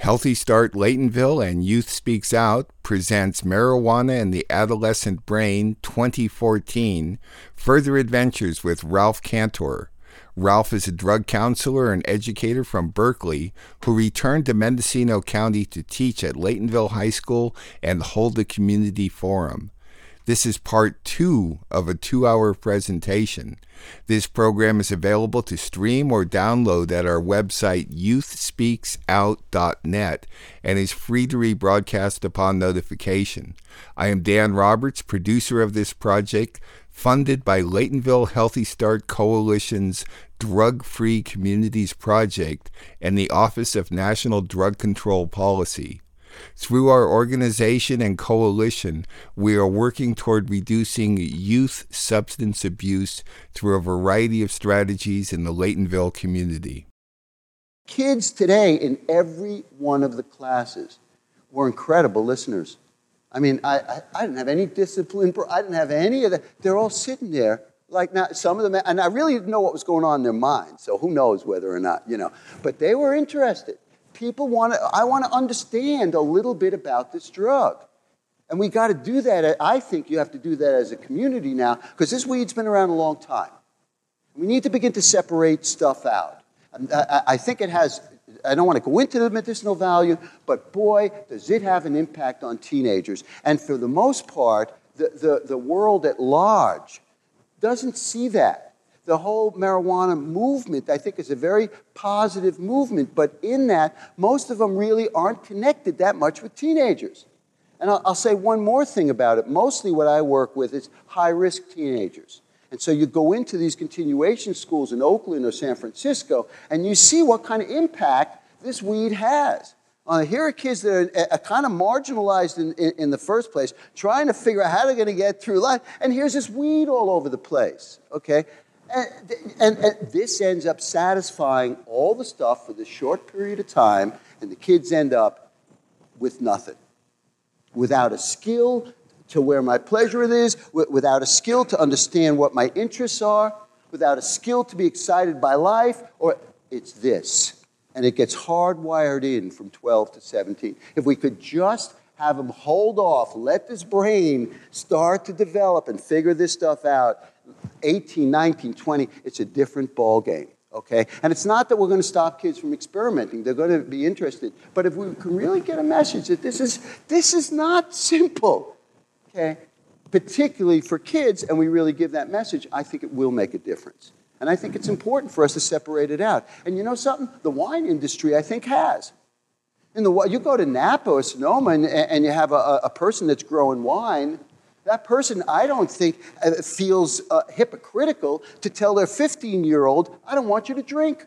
Healthy Start Laytonville and Youth Speaks Out presents Marijuana and the Adolescent Brain 2014, Further Adventures with Ralph Cantor. Ralph is a drug counselor and educator from Berkeley who returned to Mendocino County to teach at Laytonville High School and hold a community forum. This is part 2 of a 2-hour presentation. This program is available to stream or download at our website youthspeaksout.net and is free to rebroadcast upon notification. I am Dan Roberts, producer of this project, funded by Laytonville Healthy Start Coalition's Drug-Free Communities Project and the Office of National Drug Control Policy. Through our organization and coalition, we are working toward reducing youth substance abuse through a variety of strategies in the Laytonville community. Kids today in every one of the classes were incredible listeners. I mean, I didn't have any discipline. I didn't have any of that. They're all sitting there. Like now, some of them, and I really didn't know what was going on in their minds, so who knows whether or not, But they were interested. I want to understand a little bit about this drug. And we got to do that. I think you have to do that as a community now, because this weed's been around a long time. We need to begin to separate stuff out. I think it has, I don't want to go into the medicinal value, but boy, does it have an impact on teenagers. And for the most part, the world at large doesn't see that. The whole marijuana movement, I think, is a very positive movement, but in that, most of them really aren't connected that much with teenagers. And I'll say one more thing about it. Mostly what I work with is high-risk teenagers. And so you go into these continuation schools in Oakland or San Francisco, and you see what kind of impact this weed has. Here are kids that are kind of marginalized in the first place, trying to figure out how they're going to get through life, and here's this weed all over the place, okay? And this ends up satisfying all the stuff for this short period of time, and the kids end up with nothing. Without a skill to where my pleasure is, without a skill to understand what my interests are, without a skill to be excited by life, or it's this. And it gets hardwired in from 12 to 17. If we could just have them hold off, let this brain start to develop and figure this stuff out, 18, 19, 20, it's a different ball game, okay? And it's not that we're going to stop kids from experimenting. They're going to be interested. But if we can really get a message that this is not simple, okay? Particularly for kids, and we really give that message, I think it will make a difference. And I think it's important for us to separate it out. And you know something? The wine industry, I think, has. You go to Napa or Sonoma and you have a person that's growing wine. That person, I don't think, feels hypocritical to tell their 15-year-old, I don't want you to drink.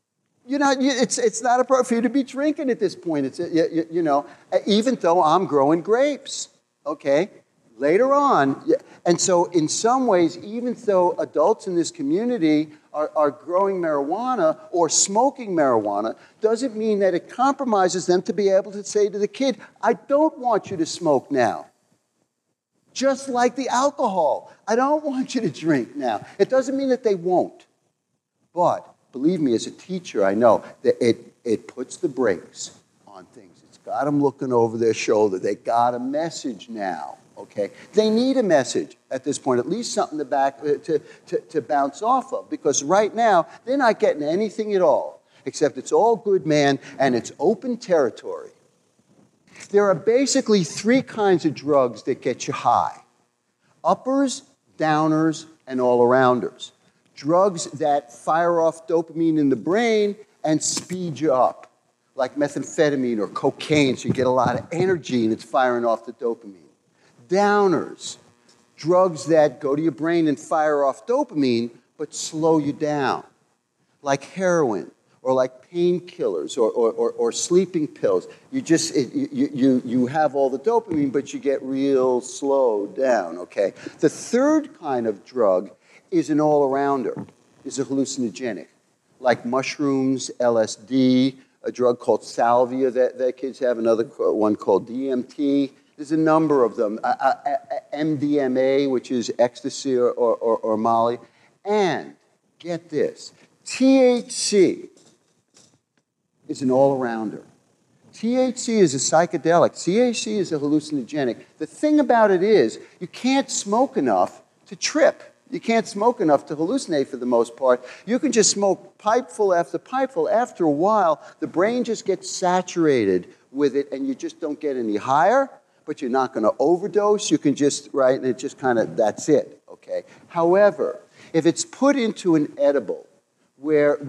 It's not appropriate for you to be drinking at this point. Even though I'm growing grapes, okay? Later on, and so in some ways, even though adults in this community are growing marijuana or smoking marijuana, doesn't mean that it compromises them to be able to say to the kid, I don't want you to smoke now. Just like the alcohol. I don't want you to drink now. It doesn't mean that they won't. But believe me, as a teacher, I know that it puts the brakes on things. It's got them looking over their shoulder. They got a message now. Okay, they need a message at this point, at least something to bounce off of, because right now they're not getting anything at all, except it's all good, man, and it's open territory. There are basically 3 kinds of drugs that get you high: uppers, downers, and all-arounders. Drugs that fire off dopamine in the brain and speed you up, like methamphetamine or cocaine, so you get a lot of energy and it's firing off the dopamine. Downers, drugs that go to your brain and fire off dopamine, but slow you down, like heroin or like painkillers or sleeping pills. You have all the dopamine, but you get real slowed down, okay? The third kind of drug is an all-arounder, is a hallucinogenic, like mushrooms, LSD, a drug called salvia that kids have, another one called DMT. There's a number of them, MDMA, which is ecstasy or Molly. And, get this, THC is an all-arounder. THC is a psychedelic. THC is a hallucinogenic. The thing about it is you can't smoke enough to trip. You can't smoke enough to hallucinate for the most part. You can just smoke pipeful after pipeful. After a while, the brain just gets saturated with it, and you just don't get any higher, but you're not going to overdose. You can just, right, and it just kind of, that's it, okay? However, if it's put into an edible where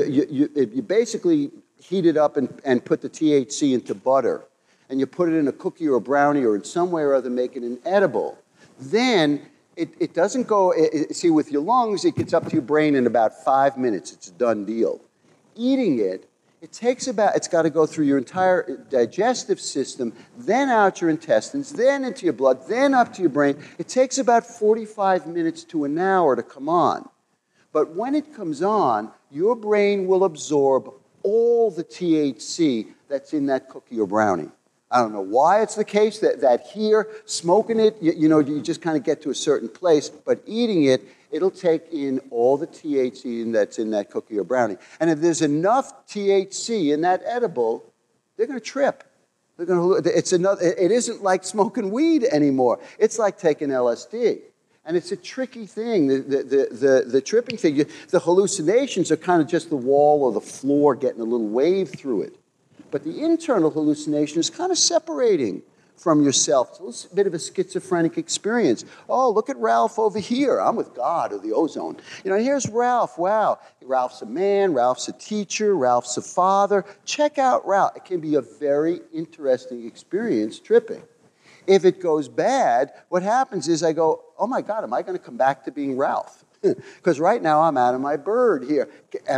you basically heat it up and put the THC into butter, and you put it in a cookie or a brownie or in some way or other make it an edible, then it doesn't go, see, with your lungs, it gets up to your brain in about 5 minutes. It's a done deal. Eating it, it's got to go through your entire digestive system, then out your intestines, then into your blood, then up to your brain. It takes about 45 minutes to an hour to come on. But when it comes on, your brain will absorb all the THC that's in that cookie or brownie. I don't know why it's the case that here, smoking it, you just kind of get to a certain place, but eating it, it'll take in all the THC that's in that cookie or brownie. And if there's enough THC in that edible, they're going to trip. They're going to. It isn't like smoking weed anymore. It's like taking LSD. And it's a tricky thing, the tripping thing. The hallucinations are kind of just the wall or the floor getting a little wave through it. But the internal hallucination is kind of separating from yourself. It's a bit of a schizophrenic experience. Oh, look at Ralph over here. I'm with God or the ozone. Here's Ralph. Wow. Ralph's a man. Ralph's a teacher. Ralph's a father. Check out Ralph. It can be a very interesting experience tripping. If it goes bad, what happens is I go, oh my God, am I going to come back to being Ralph? Because right now I'm out of my bird here.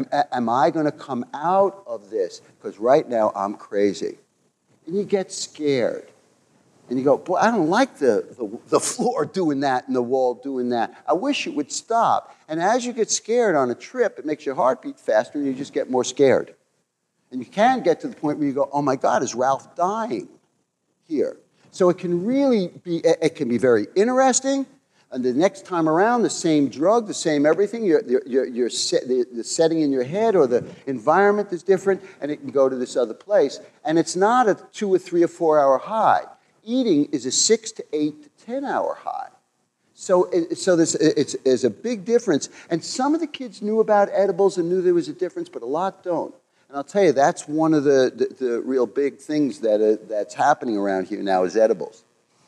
Am I going to come out of this? Because right now I'm crazy. And you get scared. And you go, boy, I don't like the floor doing that and the wall doing that. I wish it would stop. And as you get scared on a trip, it makes your heart beat faster and you just get more scared. And you can get to the point where you go, oh my God, is Ralph dying here? So it can really be, it can be very interesting. And the next time around, the same drug, the same everything, the setting in your head or the environment is different, and it can go to this other place. And it's not a 2 or 3 or 4 hour high. Eating is a 6 to 8 to 10 hour high. So there's a big difference. And some of the kids knew about edibles and knew there was a difference, but a lot don't. And I'll tell you, that's one of the real big things that's happening around here now is edibles.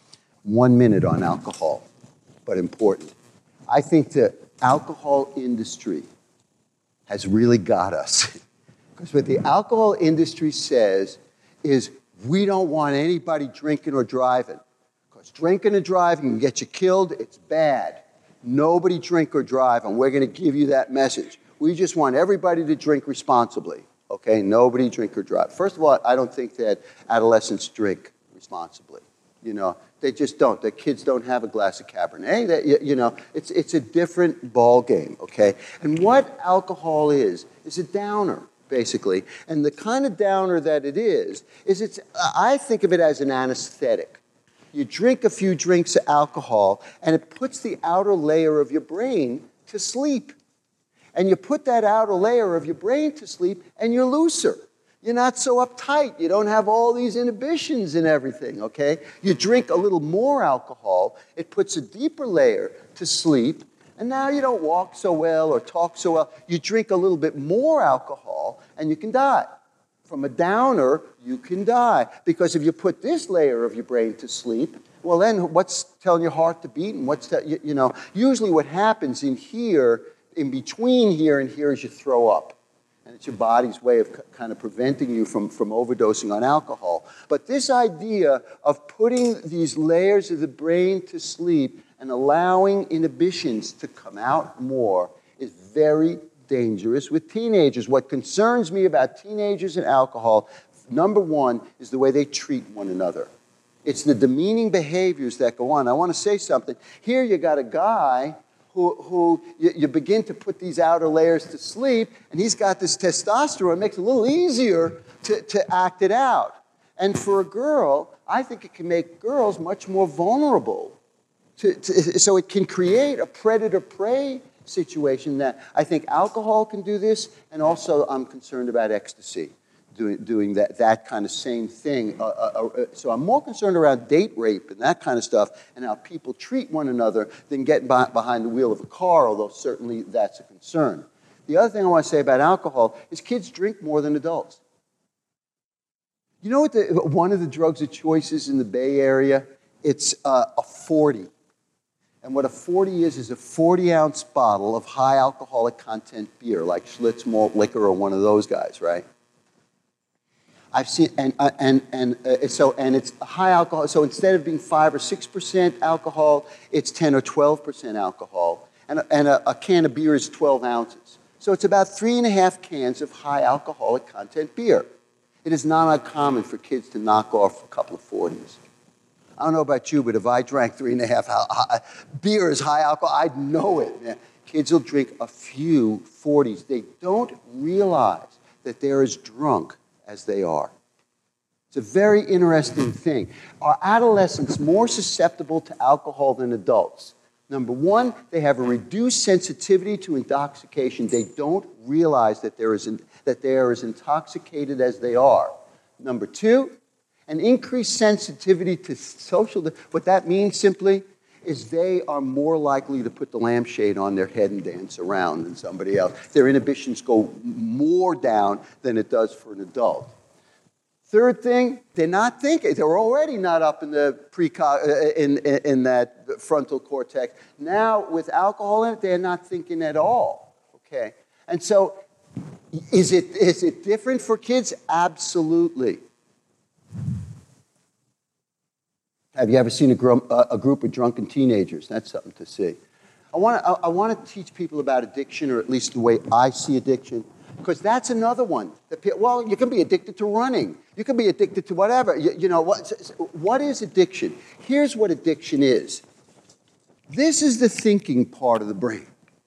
1 minute on alcohol, but important. I think the alcohol industry has really got us. Because what the alcohol industry says is we don't want anybody drinking or driving. Because drinking and driving can get you killed. It's bad. Nobody drink or drive, and we're going to give you that message. We just want everybody to drink responsibly. Okay, nobody drink or drive. First of all, I don't think that adolescents drink responsibly. They just don't. The kids don't have a glass of Cabernet. It's a different ball game, okay? And what alcohol is a downer, basically. And the kind of downer that it is I think of it as an anesthetic. You drink a few drinks of alcohol, and it puts the outer layer of your brain to sleep. And you put that outer layer of your brain to sleep, and you're looser. You're not so uptight. You don't have all these inhibitions and everything, okay? You drink a little more alcohol. It puts a deeper layer to sleep, and now you don't walk so well or talk so well. You drink a little bit more alcohol, and you can die. From a downer, you can die. Because if you put this layer of your brain to sleep, well, then what's telling your heart to beat? And usually what happens in here, in between here and here, is you throw up. And it's your body's way of kind of preventing you from overdosing on alcohol. But this idea of putting these layers of the brain to sleep and allowing inhibitions to come out more is very dangerous with teenagers. What concerns me about teenagers and alcohol, number one, is the way they treat one another. It's the demeaning behaviors that go on. I want to say something. Here you got a guy who you begin to put these outer layers to sleep, and he's got this testosterone. It makes it a little easier to act it out. And for a girl, I think it can make girls much more vulnerable. So it can create a predator-prey situation that I think alcohol can do this, and also I'm concerned about ecstasy. doing that kind of same thing. So I'm more concerned around date rape and that kind of stuff and how people treat one another than getting behind the wheel of a car, although certainly that's a concern. The other thing I want to say about alcohol is kids drink more than adults. You know what one of the drugs of choice is in the Bay Area? It's a 40. And what a 40 is a 40-ounce bottle of high alcoholic content beer, like Schlitz malt liquor or one of those guys, right? I've seen, and it's high alcohol. So instead of being 5 or 6% alcohol, it's 10 or 12% alcohol. And a can of beer is 12 ounces. So it's about 3.5 cans of high alcoholic content beer. It is not uncommon for kids to knock off a couple of 40s. I don't know about you, but if I drank 3.5 beers high alcohol, I'd know it. Man. Kids will drink a few 40s. They don't realize that they're as drunk as they are. It's a very interesting thing. Are adolescents more susceptible to alcohol than adults? Number one, they have a reduced sensitivity to intoxication. They don't realize that they are as intoxicated as they are. Number two, an increased sensitivity to social. What that means simply is they are more likely to put the lampshade on their head and dance around than somebody else. Their inhibitions go more down than it does for an adult. Third thing, they're not thinking. They're already not up in the in that frontal cortex. Now, with alcohol in it, they're not thinking at all. Okay, and so is it different for kids? Absolutely. Have you ever seen a group of drunken teenagers? That's something to see. I want to teach people about addiction, or at least the way I see addiction, because that's another one. Well, you can be addicted to running. You can be addicted to whatever. You know, what is addiction? Here's what addiction is. This is the thinking part of the brain.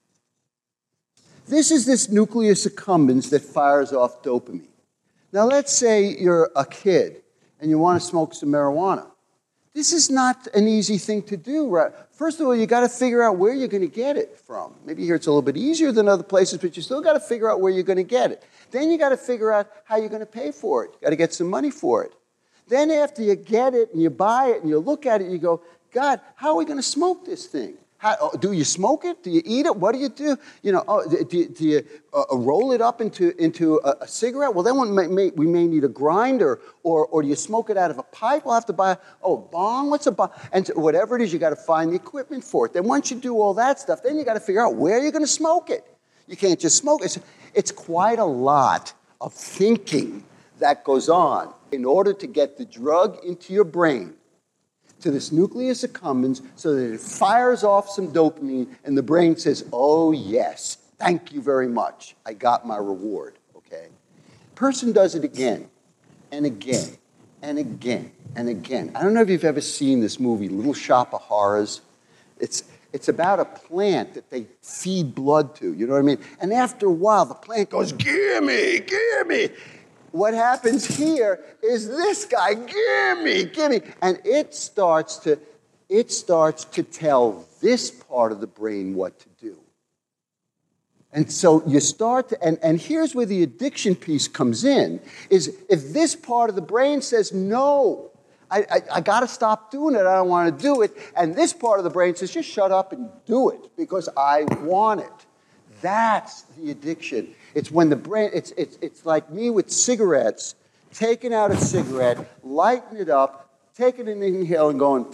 This is this nucleus accumbens that fires off dopamine. Now, let's say you're a kid and you want to smoke some marijuana. This is not an easy thing to do, right? First of all, you got to figure out where you're going to get it from. Maybe here it's a little bit easier than other places, but you still got to figure out where you're going to get it. Then you got to figure out how you're going to pay for it. You got to get some money for it. Then after you get it and you buy it and you look at it, you go, God, how are we going to smoke this thing? Do you smoke it? Do you eat it? What do you do? You know, do you roll it up into a cigarette? Well, then we may need a grinder, or do you smoke it out of a pipe? We'll have to buy a bong. What's a bong? And whatever it is, you got to find the equipment for it. Then once you do all that stuff, then you got to figure out where you're going to smoke it. You can't just smoke it. It's quite a lot of thinking that goes on in order to get the drug into your brain, to this nucleus accumbens, so that it fires off some dopamine and the brain says, oh yes, thank you very much. I got my reward, okay? Person does it again and again and again and again. I don't know if you've ever seen this movie, Little Shop of Horrors. It's about a plant that they feed blood to, you know what I mean? And after a while, the plant goes, gimme, gimme. What happens here is this guy, gimme, gimme. And it starts to tell this part of the brain what to do. And so you start to, and here's where the addiction piece comes in, is if this part of the brain says, no, I got to stop doing it, I don't want to do it, and this part of the brain says, just shut up and do it because I want it. That's the addiction. It's when the brain, it's like me with cigarettes, taking out a cigarette, lighting it up, taking an inhale and going,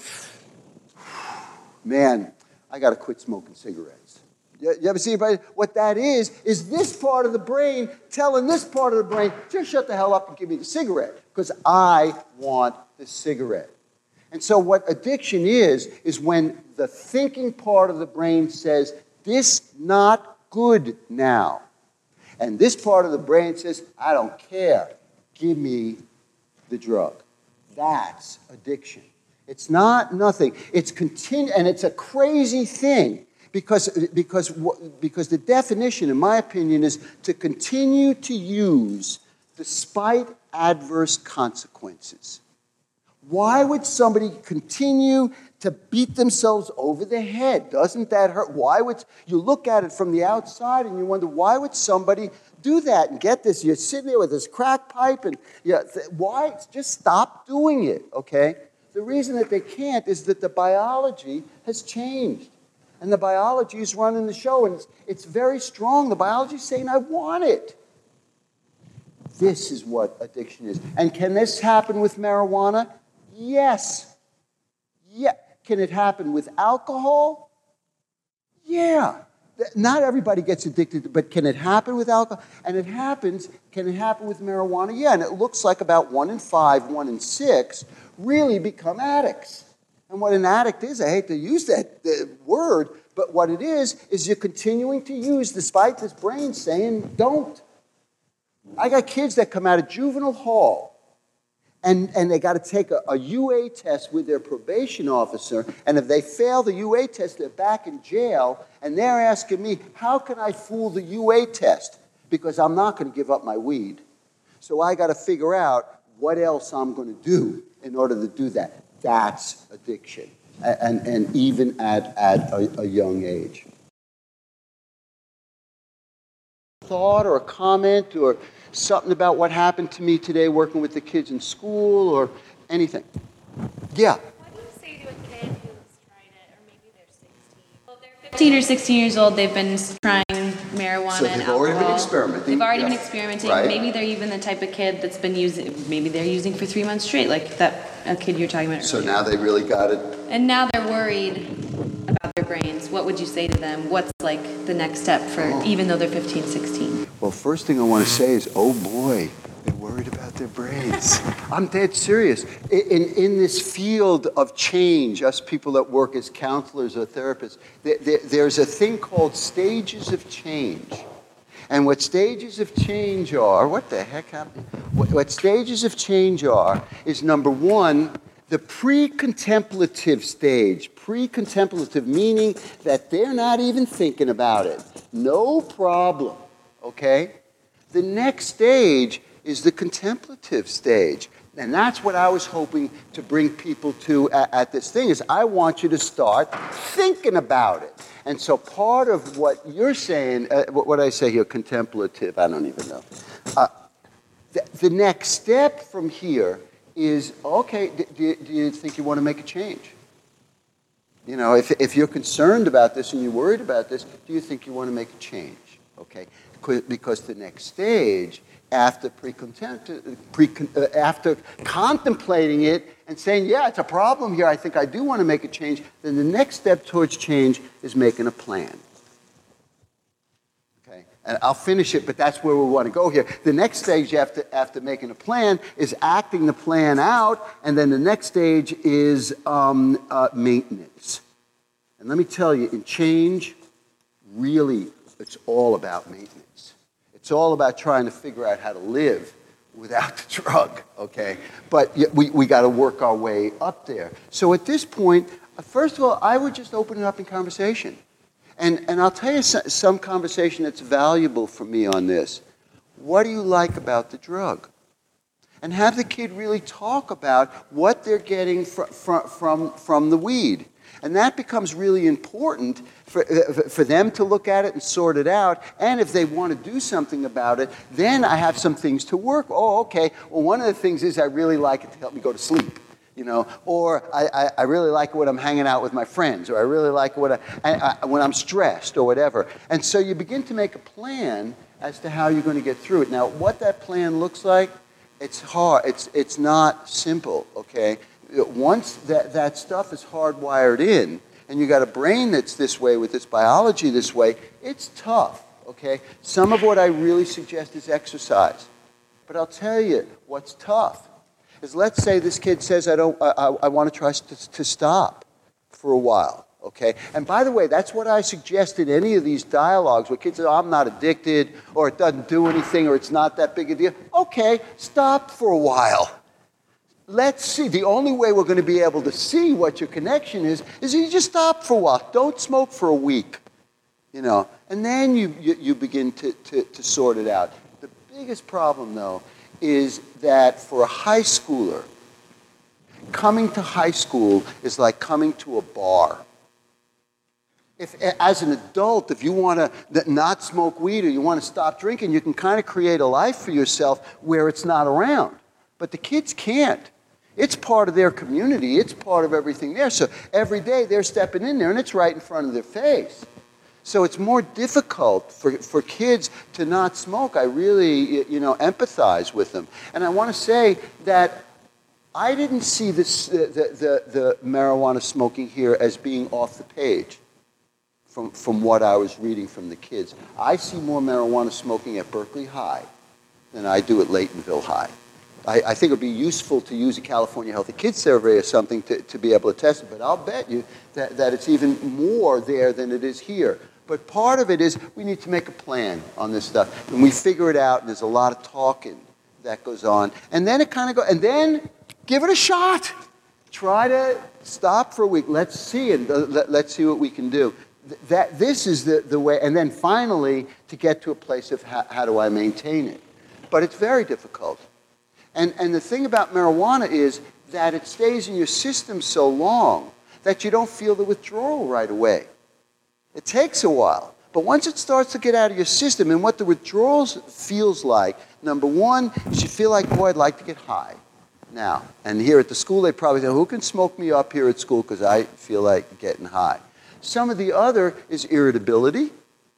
man, I got to quit smoking cigarettes. You ever see anybody? What that is this part of the brain telling this part of the brain, just shut the hell up and give me the cigarette, because I want the cigarette. And so what addiction is when the thinking part of the brain says, this not good now. And this part of the brain says, I don't care. Give me the drug. That's addiction. It's not nothing. It's and it's a crazy thing because the definition, in my opinion, is to continue to use despite adverse consequences. Why would somebody continue to beat themselves over the head? Doesn't that hurt? Why would you look at it from the outside and you wonder, why would somebody do that and get this. You're sitting there with this crack pipe, and why? Just stop doing it, okay? The reason that they can't is that the biology has changed. And the biology is running the show, and it's very strong. The biology is saying, I want it. This is what addiction is. And can this happen with marijuana? Yes. Yeah. Can it happen with alcohol? Yeah. Not everybody gets addicted, but can it happen with alcohol? And it happens. Can it happen with marijuana? Yeah, and it looks like about 1 in 5, 1 in 6 really become addicts. And what an addict is, I hate to use that word, but what it is you're continuing to use despite this brain saying don't. I got kids that come out of juvenile hall, and they got to take a UA test with their probation officer, and if they fail the UA test, they're back in jail, and they're asking me, how can I fool the UA test? Because I'm not going to give up my weed. So I got to figure out what else I'm going to do in order to do that. That's addiction, and even at a young age. Thought or a comment or something about what happened to me today working with the kids in school or anything? Yeah. What do you say to a kid who's tried it, or maybe they're 16? Well, if they're 15 or 16 years old, they've been trying marijuana So and they've alcohol. already been experimenting. They've already been experimenting. Right. Maybe they're even the type of kid that's been using, maybe they're using for 3 months straight, like a kid you were talking about So earlier. now they really got it. And now they're worried about their brains. What would you say to them? What's like the next step for, even though they're 15, 16? Well, first thing I want to say is, oh boy, they're worried about their brains. I'm dead serious. In this field of change, us people that work as counselors or therapists, there's a thing called stages of change. And what stages of change are, what the heck happened? What stages of change are is, number one, the pre-contemplative stage. Pre-contemplative meaning that they're not even thinking about it. No problem, okay? The next stage is the contemplative stage. And that's what I was hoping to bring people to at this thing, is I want you to start thinking about it. And so part of what you're saying, what I say here, contemplative, I don't even know. The next step from here is, okay, do you think you want to make a change? You know, if you're concerned about this and you're worried about this, do you think you want to make a change? Okay, because the next stage, after after contemplating it and saying, yeah, it's a problem here, I think I do want to make a change, then the next step towards change is making a plan. Okay, and I'll finish it, but that's where we want to go here. The next stage after making a plan is acting the plan out, and then the next stage is maintenance. And let me tell you, in change, really, it's all about maintenance. It's all about trying to figure out how to live without the drug, okay? But we got to work our way up there. So at this point, first of all, I would just open it up in conversation. And I'll tell you some conversation that's valuable for me on this. What do you like about the drug? And have the kid really talk about what they're getting from the weed. And that becomes really important for them to look at it and sort it out. And if they want to do something about it, then I have some things to work. Oh, okay. Well, one of the things is I really like it to help me go to sleep, you know. Or I really like it when I'm hanging out with my friends. Or I really like it when I'm stressed or whatever. And so you begin to make a plan as to how you're going to get through it. Now, what that plan looks like, it's hard. It's not simple, okay? Once that stuff is hardwired in, and you got a brain that's this way with its biology this way, it's tough, okay? Some of what I really suggest is exercise. But I'll tell you what's tough is, let's say this kid says, I want to try to stop for a while, okay? And by the way, that's what I suggest in any of these dialogues where kids say, oh, I'm not addicted, or it doesn't do anything, or it's not that big a deal. Okay, stop for a while. Let's see. The only way we're going to be able to see what your connection is you just stop for a while. Don't smoke for a week, you know, and then you begin to sort it out. The biggest problem, though, is that for a high schooler, coming to high school is like coming to a bar. If, as an adult, if you want to not smoke weed or you want to stop drinking, you can kind of create a life for yourself where it's not around. But the kids can't. It's part of their community. It's part of everything there. So every day they're stepping in there and it's right in front of their face. So it's more difficult for kids to not smoke. I really, empathize with them. And I want to say that I didn't see this, the marijuana smoking here as being off the page from what I was reading from the kids. I see more marijuana smoking at Berkeley High than I do at Laytonville High. I think it would be useful to use a California Healthy Kids survey or something to be able to test it, but I'll bet you that it's even more there than it is here. But part of it is we need to make a plan on this stuff, and we figure it out, and there's a lot of talking that goes on. And then it kind of goes, and then give it a shot. Try to stop for a week. Let's see, and let's see what we can do. This is the way, and then finally to get to a place of how do I maintain it. But it's very difficult. And the thing about marijuana is that it stays in your system so long that you don't feel the withdrawal right away. It takes a while. But once it starts to get out of your system, and what the withdrawals feels like, number one, is you feel like, boy, I'd like to get high now. And here at the school, they probably say, who can smoke me up here at school because I feel like getting high. Some of the other is irritability.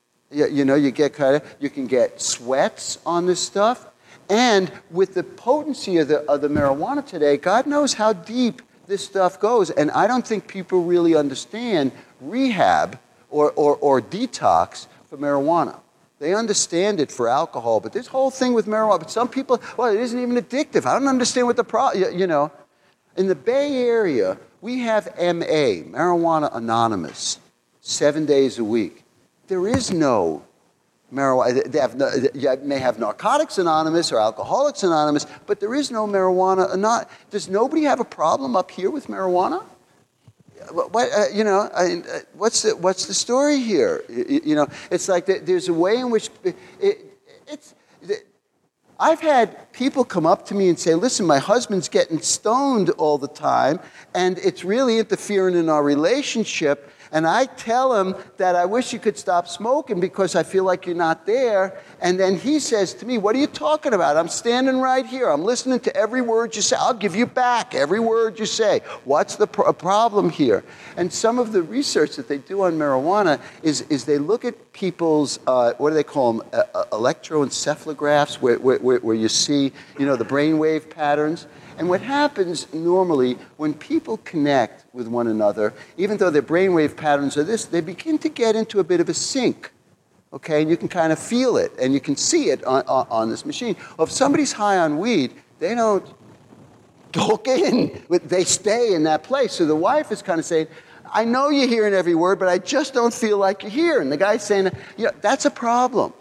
You can get sweats on this stuff. And with the potency of the marijuana today, God knows how deep this stuff goes. And I don't think people really understand rehab or detox for marijuana. They understand it for alcohol, but this whole thing with marijuana, but some people, well, it isn't even addictive. I don't understand what the problem, In the Bay Area, we have MA, Marijuana Anonymous, 7 days a week. There is no marijuana. You may have Narcotics Anonymous or Alcoholics Anonymous, but there is no marijuana anonymous. Does nobody have a problem up here with marijuana? What's the story here? It's like there's a way in which I've had people come up to me and say, listen, my husband's getting stoned all the time, and it's really interfering in our relationship. And I tell him that I wish you could stop smoking because I feel like you're not there. And then he says to me, what are you talking about? I'm standing right here. I'm listening to every word you say. I'll give you back every word you say. What's the problem here? And some of the research that they do on marijuana is they look at people's, what do they call them, electroencephalographs, where you see, the brainwave patterns. And what happens normally when people connect with one another, even though their brainwave patterns are this, they begin to get into a bit of a sync. Okay, and you can kind of feel it, and you can see it on this machine. Well, if somebody's high on weed, they don't hook in. They stay in that place. So the wife is kind of saying, I know you're hearing every word, but I just don't feel like you're here. And the guy's saying, that's a problem.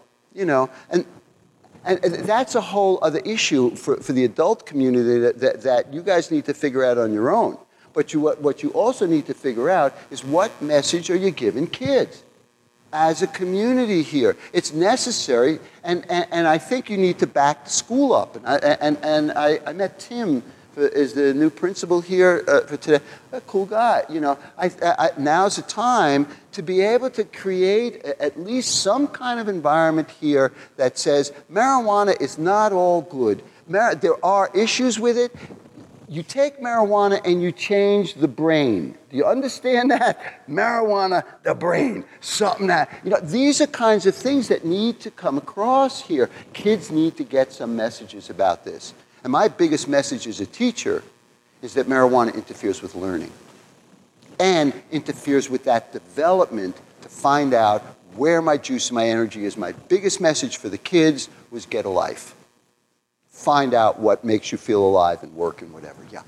And that's a whole other issue for the adult community that you guys need to figure out on your own. But what you also need to figure out is what message are you giving kids as a community here? It's necessary, and I think you need to back the school up. And I met Tim is the new principal here for today. A cool guy. Now's the time to be able to create at least some kind of environment here that says marijuana is not all good. There are issues with it. You take marijuana and you change the brain. Do you understand that? Marijuana, the brain, something that, these are kinds of things that need to come across here. Kids need to get some messages about this. And my biggest message as a teacher is that marijuana interferes with learning and interferes with that development to find out where my juice and my energy is. My biggest message for the kids was get a life. Find out what makes you feel alive and work and whatever. Yeah.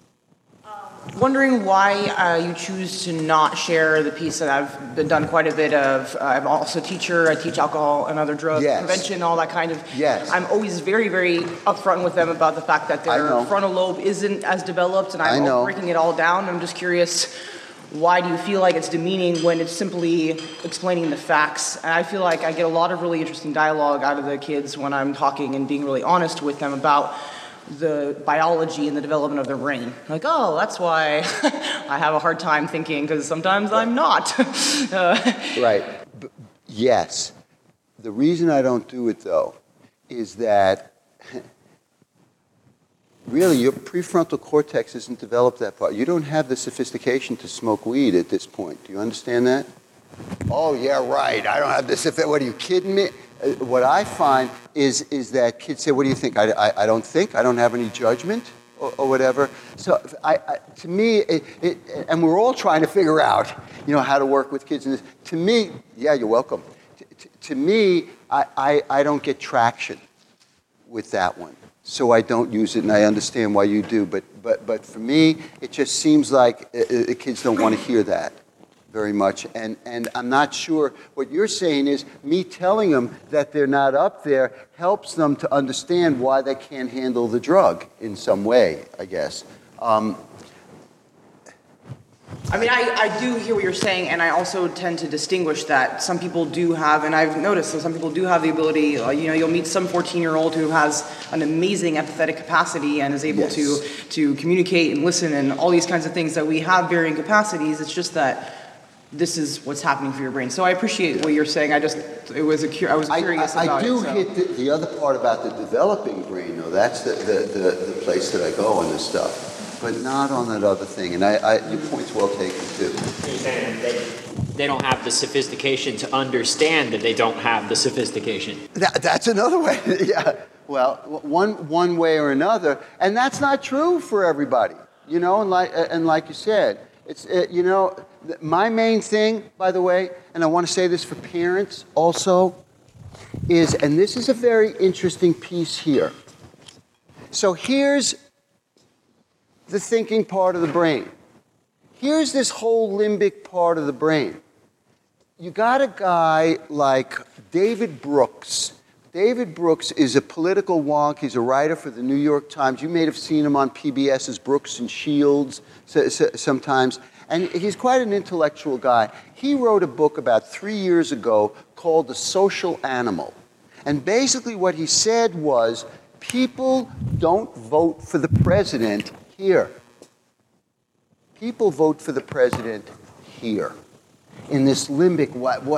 Wondering why you choose to not share the piece that I've been done quite a bit of. I'm also a teacher. I teach alcohol and other drug prevention, all that kind of. Yes. I'm always very, very upfront with them about the fact that their frontal lobe isn't as developed, and I'm breaking it all down. I'm just curious, why do you feel like it's demeaning when it's simply explaining the facts? And I feel like I get a lot of really interesting dialogue out of the kids when I'm talking and being really honest with them about the biology and the development of their brain. Like, oh, that's why I have a hard time thinking, because sometimes I'm not. Right. Yes. The reason I don't do it, though, is that really your prefrontal cortex isn't developed that far. You don't have the sophistication to smoke weed at this point. Do you understand that? Oh, yeah, right. I don't have this. What, are you kidding me? What I find is that kids say, what do you think? I don't think. I don't have any judgment or whatever. So to me, and we're all trying to figure out, how to work with kids in this. To me, yeah, you're welcome. To me, I don't get traction with that one. So I don't use it, and I understand why you do. But for me, it just seems like kids don't want to hear that very much. And I'm not sure what you're saying is me telling them that they're not up there helps them to understand why they can't handle the drug in some way, I guess. I do hear what you're saying, and I also tend to distinguish that some people do have, and I've noticed that some people do have the ability, you'll meet some 14-year-old who has an amazing empathetic capacity and is able to communicate and listen and all these kinds of things, that we have varying capacities. It's just that this is what's happening for your brain. So I appreciate what you're saying. I was curious about it. I do hit the other part about the developing brain, though. That's the place that I go on this stuff. But not on that other thing. And your point's well taken, too. You're saying they don't have the sophistication to understand that they don't have the sophistication. That's another way. Yeah. Well, one way or another. And that's not true for everybody. And like you said, it's my main thing, by the way, and I want to say this for parents also, is, and this is a very interesting piece here. So here's the thinking part of the brain. Here's this whole limbic part of the brain. You got a guy like David Brooks. David Brooks is a political wonk. He's a writer for the New York Times. You may have seen him on PBS's Brooks and Shields sometimes. And he's quite an intellectual guy. He wrote a book about 3 years ago called The Social Animal. And basically what he said was, people don't vote for the president here. People vote for the president here, in this limbic,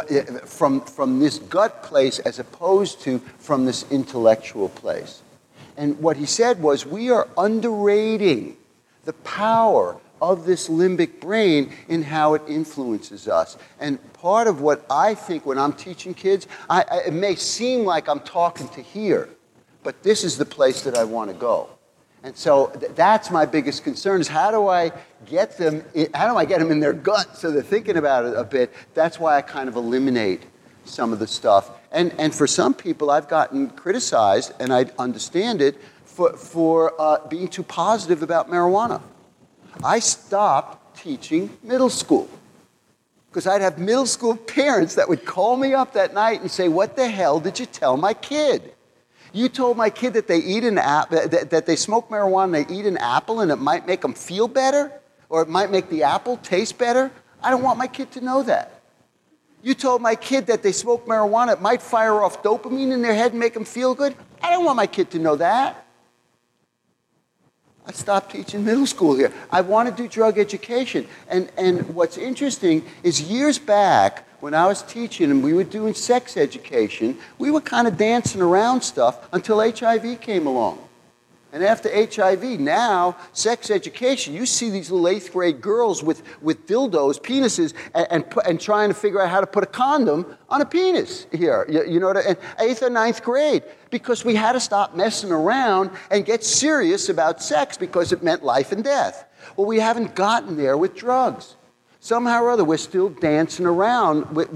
from this gut place as opposed to from this intellectual place. And what he said was, we are underrating the power of this limbic brain in how it influences us. And part of what I think when I'm teaching kids, it may seem like I'm talking to here, but this is the place that I want to go. And so that's my biggest concern, is how do I get them in their gut so they're thinking about it a bit. That's why I kind of eliminate some of the stuff. And for some people, I've gotten criticized, and I understand it, for being too positive about marijuana. I stopped teaching middle school because I'd have middle school parents that would call me up that night and say, what the hell did you tell my kid? You told my kid that they eat that they smoke marijuana and they eat an apple and it might make them feel better, or it might make the apple taste better? I don't want my kid to know that. You told my kid that they smoke marijuana, it might fire off dopamine in their head and make them feel good? I don't want my kid to know that. I stopped teaching middle school here. I want to do drug education. And what's interesting is years back, when I was teaching and we were doing sex education, we were kind of dancing around stuff until HIV came along. And after HIV, now, sex education, you see these little 8th grade girls with dildos, penises, and trying to figure out how to put a condom on a penis here, you know, in 8th or 9th grade, because we had to stop messing around and get serious about sex because it meant life and death. Well, we haven't gotten there with drugs. Somehow or other, we're still dancing around with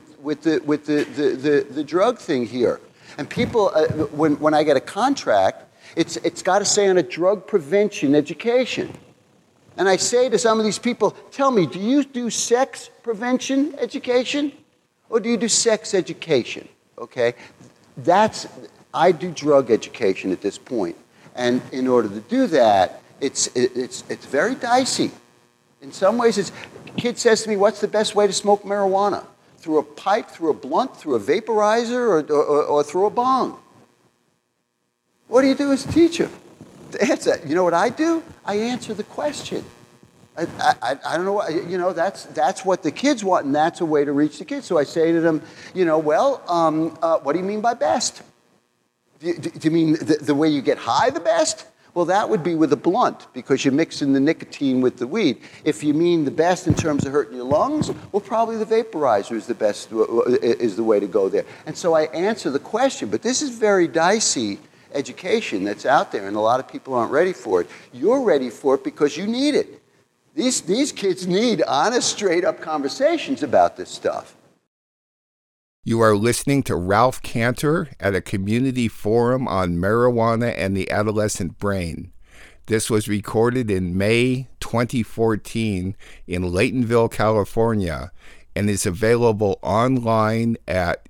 the drug thing here. And people, when I get a contract, it's got to say on a drug prevention education. And I say to some of these people, tell me, do you do sex prevention education or do you do sex education? Okay? I do drug education at this point. And in order to do that, it's very dicey. In some ways, a kid says to me, what's the best way to smoke marijuana? Through a pipe, through a blunt, through a vaporizer, or through a bong? What do you do as a teacher? answer. You know what I do? I answer the question. I don't know what, that's what the kids want, and that's a way to reach the kids. So I say to them, what do you mean by best? Do you mean the way you get high the best? Well, that would be with a blunt, because you're mixing the nicotine with the weed. If you mean the best in terms of hurting your lungs, well, probably the vaporizer is the best, is the way to go there. And so I answer the question, but this is very dicey education that's out there, and a lot of people aren't ready for it. You're ready for it because you need it. These kids need honest, straight-up conversations about this stuff. You are listening to Ralph Kantor at a community forum on marijuana and the adolescent brain. This was recorded in May 2014 in Laytonville, California, and is available online at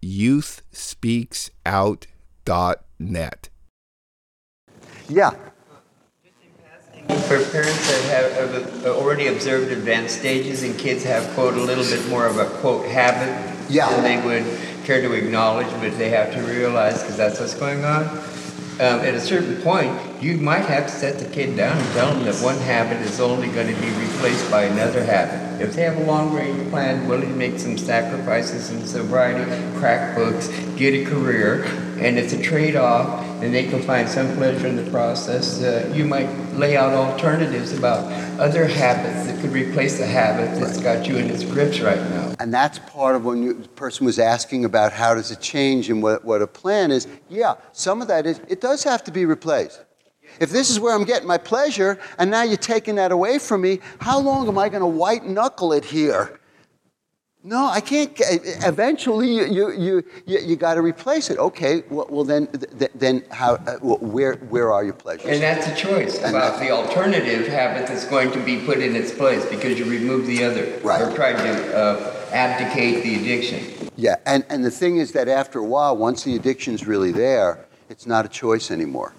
youthspeaksout.net. Yeah. For parents that have already observed advanced stages and kids have, quote, a little bit more of a, quote, habit than they would care to acknowledge, but they have to realize because that's what's going on. At a certain point, you might have to set the kid down and tell them that one habit is only going to be replaced by another habit. If they have a long-range plan, willing to make some sacrifices in sobriety, crack books, get a career, and it's a trade-off, and they can find some pleasure in the process, you might lay out alternatives about other habits that could replace the habit that's got you in its grips right now. And that's part of when the person was asking about how does it change and what a plan is. Yeah, some of that is, it does have to be replaced. If this is where I'm getting my pleasure, and now you're taking that away from me, how long am I going to white knuckle it here? No, I can't. Eventually, you got to replace it. Okay, well then how? Where are your pleasures? And that's a choice about the alternative habit that's going to be put in its place because you remove the other, or try to abdicate the addiction. Yeah, and the thing is that after a while, once the addiction's really there, it's not a choice anymore.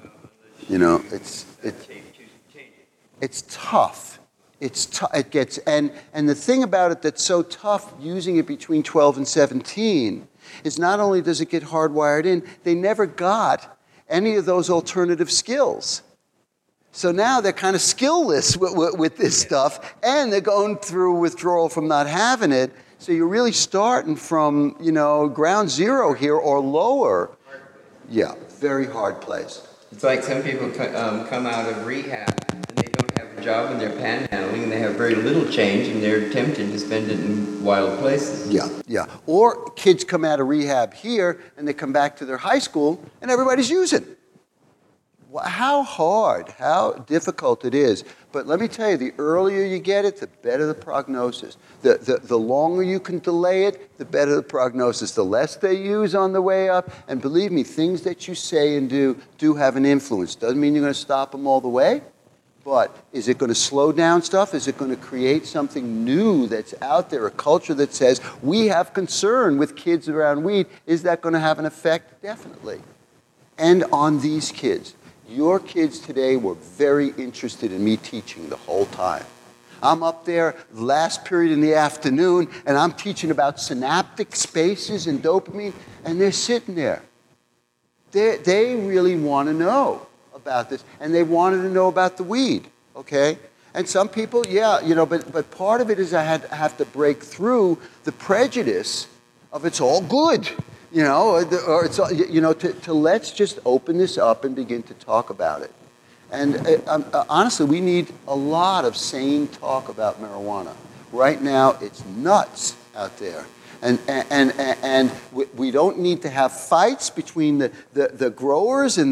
It's tough. It gets, and the thing about it that's so tough using it between 12 and 17 is not only does it get hardwired in, they never got any of those alternative skills. So now they're kind of skillless with this stuff, and they're going through withdrawal from not having it. So you're really starting from, ground zero here or lower. Yeah, very hard place. It's like some people come out of rehab and they don't have a job and they're panhandling and they have very little change and they're tempted to spend it in wild places. Yeah. Or kids come out of rehab here and they come back to their high school and everybody's using. How hard, how difficult it is. But let me tell you, the earlier you get it, the better the prognosis. The longer you can delay it, the better the prognosis. The less they use on the way up. And believe me, things that you say and do have an influence. Doesn't mean you're going to stop them all the way. But is it going to slow down stuff? Is it going to create something new that's out there, a culture that says, we have concern with kids around weed? Is that going to have an effect? Definitely. And on these kids. Your kids today were very interested in me teaching the whole time. I'm up there last period in the afternoon, and I'm teaching about synaptic spaces and dopamine, and they're sitting there. They really want to know about this, and they wanted to know about the weed, okay? And some people, but part of it is I have to break through the prejudice of it's all good. Or it's, to let's just open this up and begin to talk about it. And honestly, we need a lot of sane talk about marijuana. Right now, it's nuts out there. And we don't need to have fights between the growers and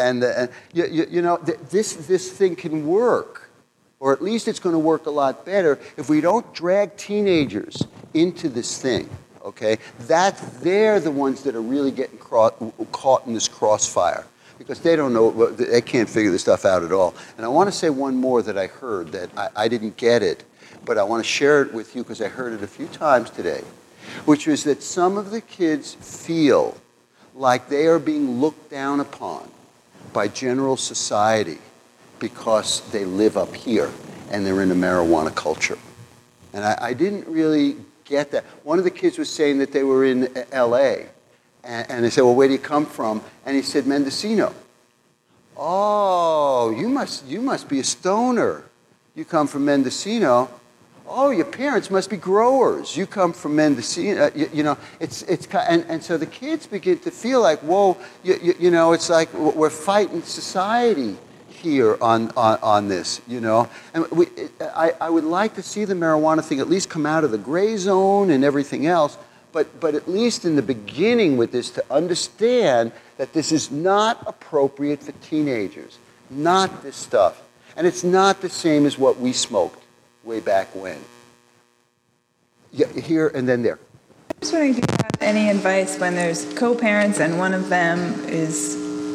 this thing can work. Or at least it's going to work a lot better if we don't drag teenagers into this thing. Okay, they're the ones that are really getting caught in this crossfire because they don't know, they can't figure this stuff out at all. And I want to say one more that I heard that I didn't get it, but I want to share it with you because I heard it a few times today, which was that some of the kids feel like they are being looked down upon by general society because they live up here and they're in a marijuana culture. And I didn't really get that. One of the kids was saying that they were in L.A. And they said, well, where do you come from? And he said, Mendocino. Oh, you must be a stoner. You come from Mendocino. Oh, your parents must be growers. You come from Mendocino. And so the kids begin to feel like, whoa, it's like we're fighting society here on this, And I would like to see the marijuana thing at least come out of the gray zone and everything else, but at least in the beginning with this, to understand that this is not appropriate for teenagers, not this stuff. And it's not the same as what we smoked way back when. Yeah, here and then there. I'm just wondering, do you have any advice when there's co-parents and one of them is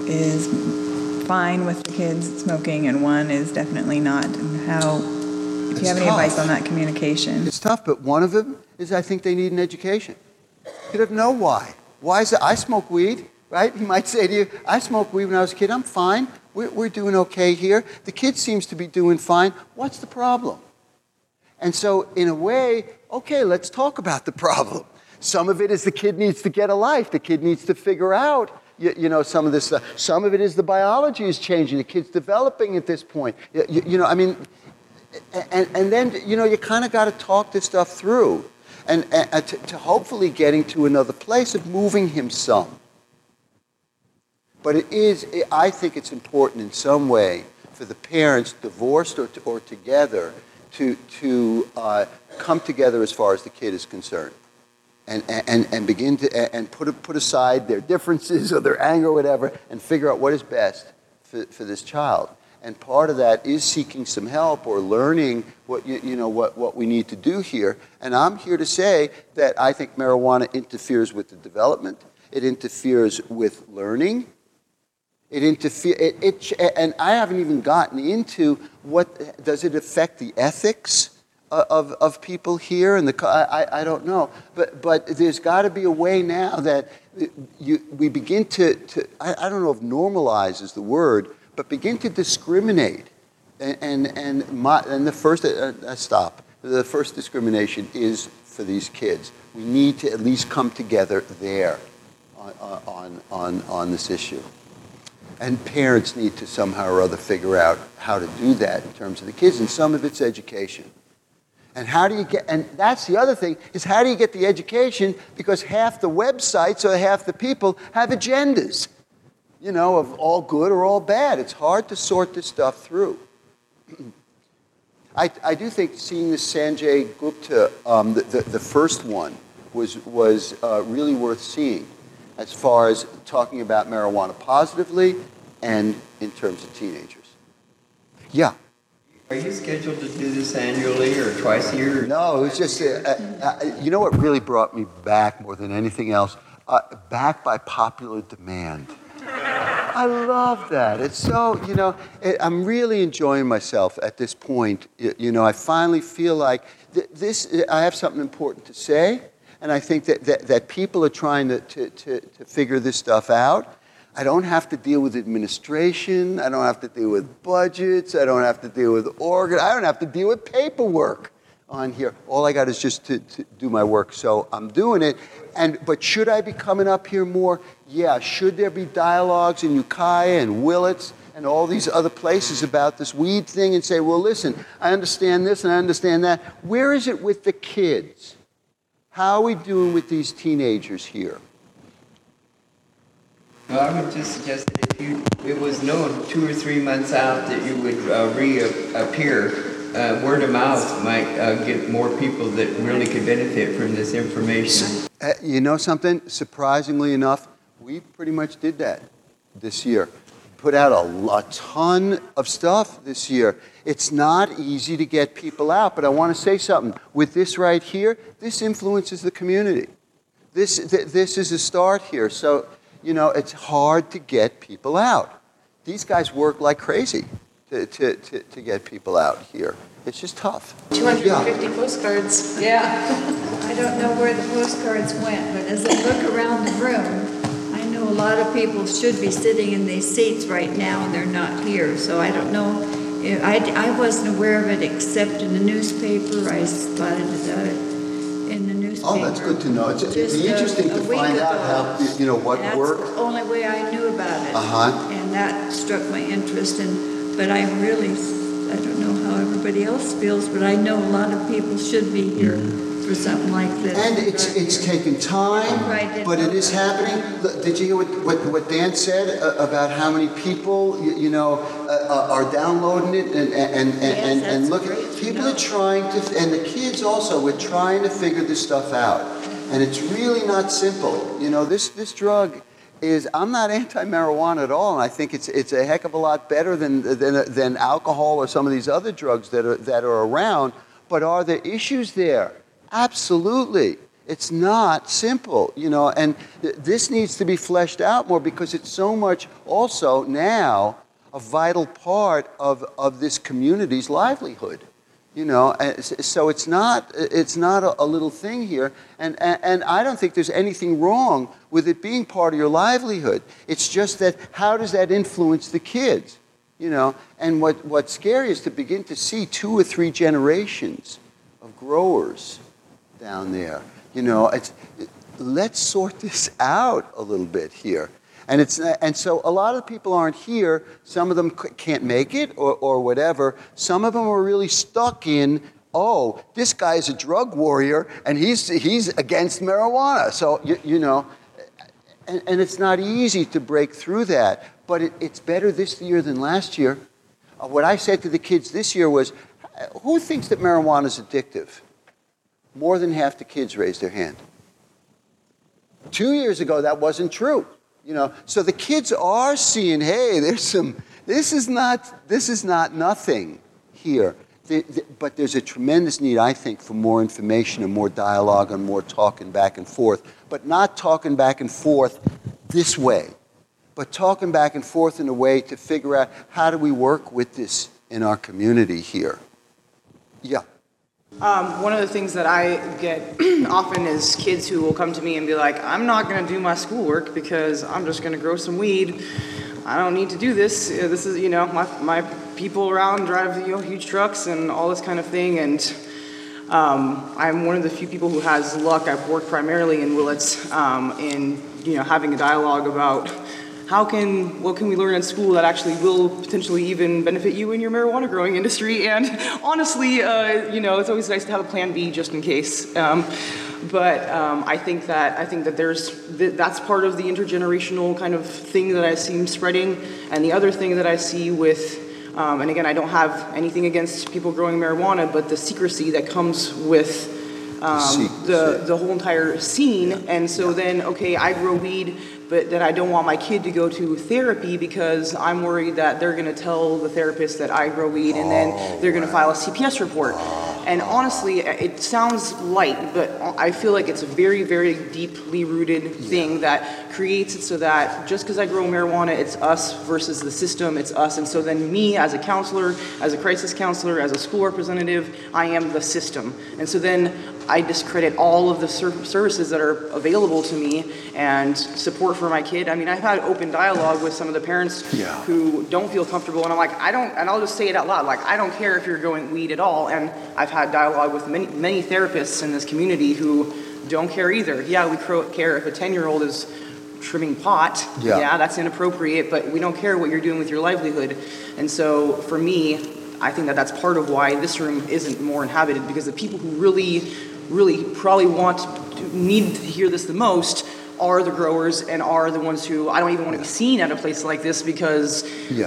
fine with the kids smoking and one is definitely not? And if you have any advice on that communication? It's tough, but one of them is I think they need an education. You don't know why. Why is it? I smoke weed, right? He might say to you, I smoked weed when I was a kid. I'm fine. We're doing okay here. The kid seems to be doing fine. What's the problem? And so, in a way, okay, let's talk about the problem. Some of it is the kid needs to get a life. The kid needs to figure out, some of this stuff. Some of it is the biology is changing. The kid's developing at this point. And then, you kind of got to talk this stuff through and to hopefully getting to another place of moving him some. But I think it's important in some way for the parents, divorced or together, to come together as far as the kid is concerned, and begin to and put aside their differences or their anger or whatever, and figure out what is best for this child. And part of that is seeking some help or learning what what we need to do here. And I'm here to say that I think marijuana interferes with the development. It interferes with learning. And I haven't even gotten into what does it affect the ethics of people here, and I don't know, but there's got to be a way now that we begin to I don't know if normalize is the word, but begin to discriminate, and the first the first discrimination is for these kids. We need to at least come together there on this issue. And parents need to somehow or other figure out how to do that in terms of the kids, and some of it's education. And and that's the other thing, is how do you get the education? Because half the websites or half the people have agendas, of all good or all bad. It's hard to sort this stuff through. I do think seeing the Sanjay Gupta, the first one, was really worth seeing, as far as talking about marijuana positively and in terms of teenagers. Yeah. Are you scheduled to do this annually or twice a year? No, it was just, what really brought me back more than anything else? Back by popular demand. I love that. It's so, I'm really enjoying myself at this point. I finally feel like I have something important to say. And I think that people are trying to figure this stuff out. I don't have to deal with administration. I don't have to deal with budgets. I don't have to deal with I don't have to deal with paperwork on here. All I got is just to do my work. So I'm doing it. But should I be coming up here more? Yeah. Should there be dialogues in Ukiah and Willits and all these other places about this weed thing, and say, well, listen, I understand this and I understand that. Where is it with the kids? How are we doing with these teenagers here? Well, I would just suggest that if it was known 2 or 3 months out that you would reappear, word of mouth might get more people that really could benefit from this information. You know something? Surprisingly enough, we pretty much did that this year. Put out a ton of stuff this year. It's not easy to get people out, but I want to say something. With this right here, this influences the community. This is a start here. So, it's hard to get people out. These guys work like crazy to get people out here. It's just tough. 250 postcards. Yeah. I don't know where the postcards went, but as I look around the room, I know a lot of people should be sitting in these seats right now, and they're not here. So I don't know. I wasn't aware of it except in the newspaper. I spotted it in the newspaper. Oh, that's good to know. It'd be interesting to find out how, what that's worked. That's the only way I knew about it. Uh-huh. And and that struck my interest. But I don't know how everybody else feels, but I know a lot of people should be here for something like this. And it's taken time, but it is happening. Did you hear what Dan said about how many people are downloading it and looking? People are trying to, and the kids also. We're trying to figure this stuff out, and it's really not simple. This drug is. I'm not anti-marijuana at all, and I think it's a heck of a lot better than alcohol or some of these other drugs that are around. But are there issues there? Absolutely. It's not simple, and this needs to be fleshed out more because it's so much also now a vital part of this community's livelihood, So it's not a little thing here, and I don't think there's anything wrong with it being part of your livelihood. It's just that how does that influence the kids, And what's scary is to begin to see 2 or 3 generations of growers down there. Let's sort this out a little bit here. And so a lot of people aren't here. Some of them can't make it or whatever. Some of them are really stuck in, this guy's a drug warrior and he's against marijuana. So, and it's not easy to break through that. But it's better this year than last year. What I said to the kids this year was, who thinks that marijuana is addictive? More than half the kids raised their hand. 2 years ago, that wasn't true. So the kids are seeing, hey, this is not nothing here. But there's a tremendous need, I think, for more information and more dialogue and more talking back and forth. But not talking back and forth this way, but talking back and forth in a way to figure out how do we work with this in our community here. Yeah. One of the things that I get often is kids who will come to me and be like, I'm not going to do my schoolwork because I'm just going to grow some weed. I don't need to do this. This is, my people around drive, huge trucks and all this kind of thing. And I'm one of the few people who has luck. I've worked primarily in Willits in, having a dialogue about what can we learn in school that actually will potentially even benefit you in your marijuana growing industry? And honestly, it's always nice to have a plan B just in case. But I think that that's part of the intergenerational kind of thing that I see spreading. And the other thing that I see with, and again, I don't have anything against people growing marijuana, but the secrecy that comes with the whole entire scene. And so then, okay, I grow weed, but then I don't want my kid to go to therapy because I'm worried that they're going to tell the therapist that I grow weed and then they're going to file a CPS report. And honestly, it sounds light, but I feel like it's a very, very deeply rooted thing that creates it so that just because I grow marijuana, it's us versus the system, it's us. And so then me as a counselor, as a crisis counselor, as a school representative, I am the system. And so then I discredit all of the services that are available to me and support for my kid. I mean, I've had open dialogue with some of the parents who don't feel comfortable, and I'm like, and I'll just say it out loud, like, I don't care if you're growing weed at all. And I've had dialogue with many therapists in this community who don't care either. Yeah, we care if a 10-year-old is trimming pot. Yeah, that's inappropriate, but we don't care what you're doing with your livelihood. And so for me, I think that that's part of why this room isn't more inhabited, because the people who really probably need to hear this the most are the growers and are the ones who I don't even want to be seen at a place like this because and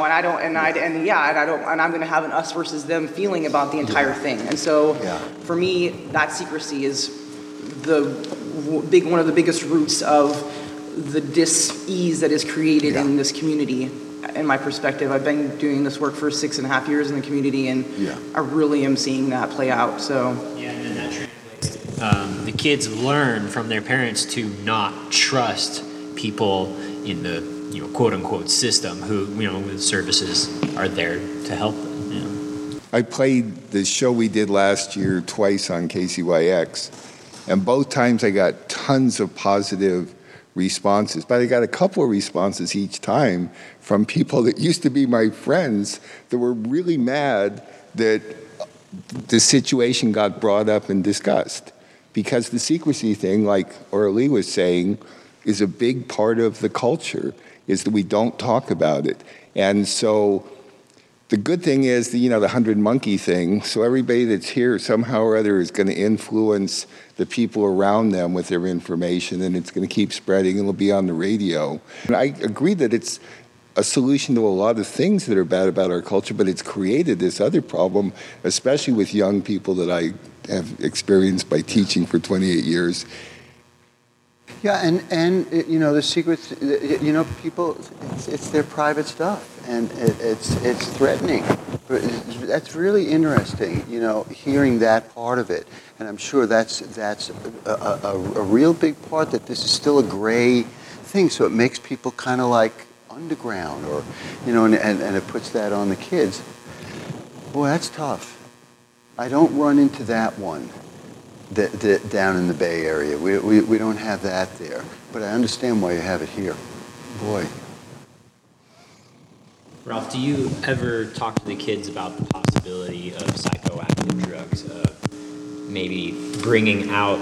I'm going to have an us versus them feeling about the entire thing. And so for me, that secrecy is one of the biggest roots of the dis-ease that is created in this community. In my perspective, I've been doing this work for 6.5 years in the community, and I really am seeing that play out. So and then that translates. The kids learn from their parents to not trust people in the quote unquote system who with services are there to help them. I played the show we did last year twice on KCYX, and both times I got tons of positive responses, but I got a couple of responses each time from people that used to be my friends that were really mad that the situation got brought up and discussed, because the secrecy thing, like Aurelie was saying, is a big part of the culture. is that we don't talk about it. And so the good thing is, the 100 monkey thing, so everybody that's here somehow or other is going to influence the people around them with their information, and it's going to keep spreading, and it'll be on the radio. And I agree that it's a solution to a lot of things that are bad about our culture, but it's created this other problem, especially with young people that I have experienced by teaching for 28 years. Yeah, and the secrets, people, it's their private stuff, and it's threatening. That's really interesting, hearing that part of it. And I'm sure that's a real big part, that this is still a gray thing, so it makes people kind of like underground, or, and it puts that on the kids. Boy, that's tough. I don't run into that one. Down in the Bay Area. We don't have that there. But I understand why you have it here. Boy. Ralph, do you ever talk to the kids about the possibility of psychoactive drugs, maybe bringing out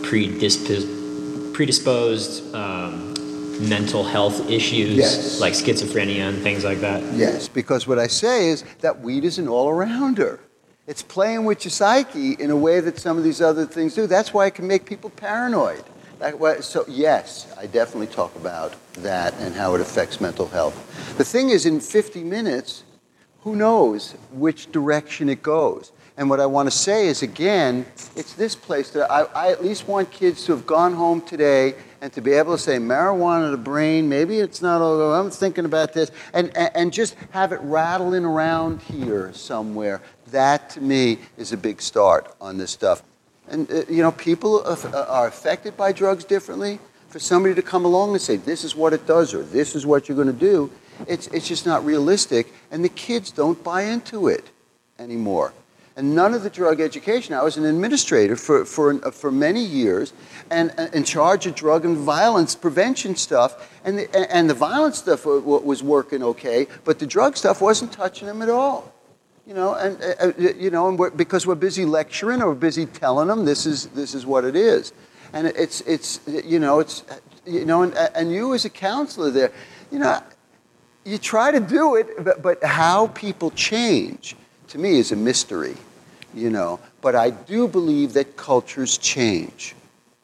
predisposed mental health issues, yes, like schizophrenia and things like that? Yes, because what I say is that weed is an all-arounder. It's playing with your psyche in a way that some of these other things do. That's why it can make people paranoid. So yes, I definitely talk about that and how it affects mental health. The thing is, in 50 minutes, who knows which direction it goes? And what I want to say is, again, it's this place that I at least want kids to have gone home today and to be able to say, marijuana to the brain, maybe it's not all, I'm thinking about this, and just have it rattling around here somewhere. That, to me, is a big start on this stuff. And, people are affected by drugs differently. For somebody to come along and say, this is what it does, or this is what you're going to do, it's just not realistic. And the kids don't buy into it anymore. And none of the drug education, I was an administrator for many years, and in charge of drug and violence prevention stuff, and the violence stuff was working okay, but the drug stuff wasn't touching them at all. Because we're busy lecturing or we're busy telling them this is what it is, and and you as a counselor there, you try to do it, but how people change, to me, is a mystery, But I do believe that cultures change,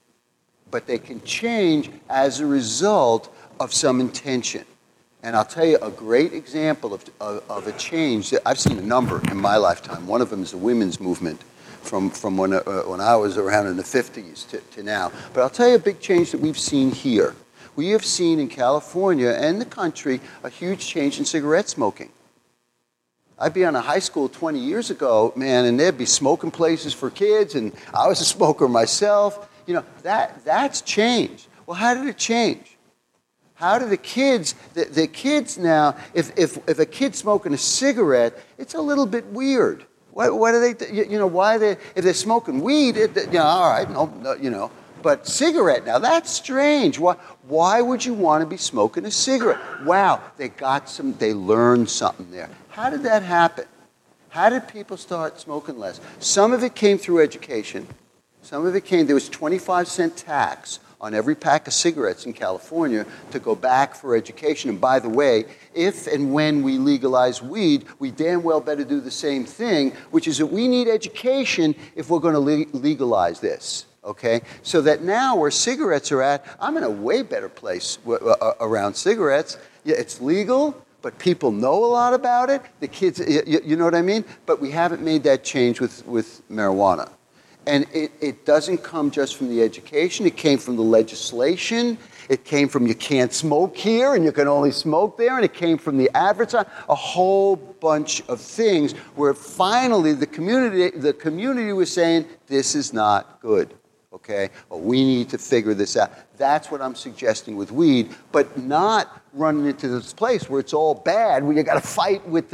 but they can change as a result of some intention. And I'll tell you a great example of a change that I've seen a number in my lifetime. One of them is the women's movement from when I was around in the 50s to now. But I'll tell you a big change that we've seen here. We have seen in California and the country a huge change in cigarette smoking. I'd be on a high school 20 years ago, man, and there'd be smoking places for kids, and I was a smoker myself. That's changed. Well, how did it change? How do the kids now, if a kid's smoking a cigarette, it's a little bit weird. What are they, if they're smoking weed, all right, no, but cigarette, now that's strange. Why would you want to be smoking a cigarette? Wow, they learned something there. How did that happen? How did people start smoking less? Some of it came through education. There was 25-cent tax on every pack of cigarettes in California to go back for education. And by the way, if and when we legalize weed, we damn well better do the same thing, which is that we need education if we're going to legalize this, okay? So that now where cigarettes are at, I'm in a way better place around cigarettes. Yeah, it's legal, but people know a lot about it. The kids, you know what I mean? But we haven't made that change with marijuana. And it doesn't come just from the education. It came from the legislation. It came from you can't smoke here and you can only smoke there. And it came from the advertising. A whole bunch of things where finally the community was saying, this is not good. Okay? Well, we need to figure this out. That's what I'm suggesting with weed, but not running into this place where it's all bad, where you got to fight with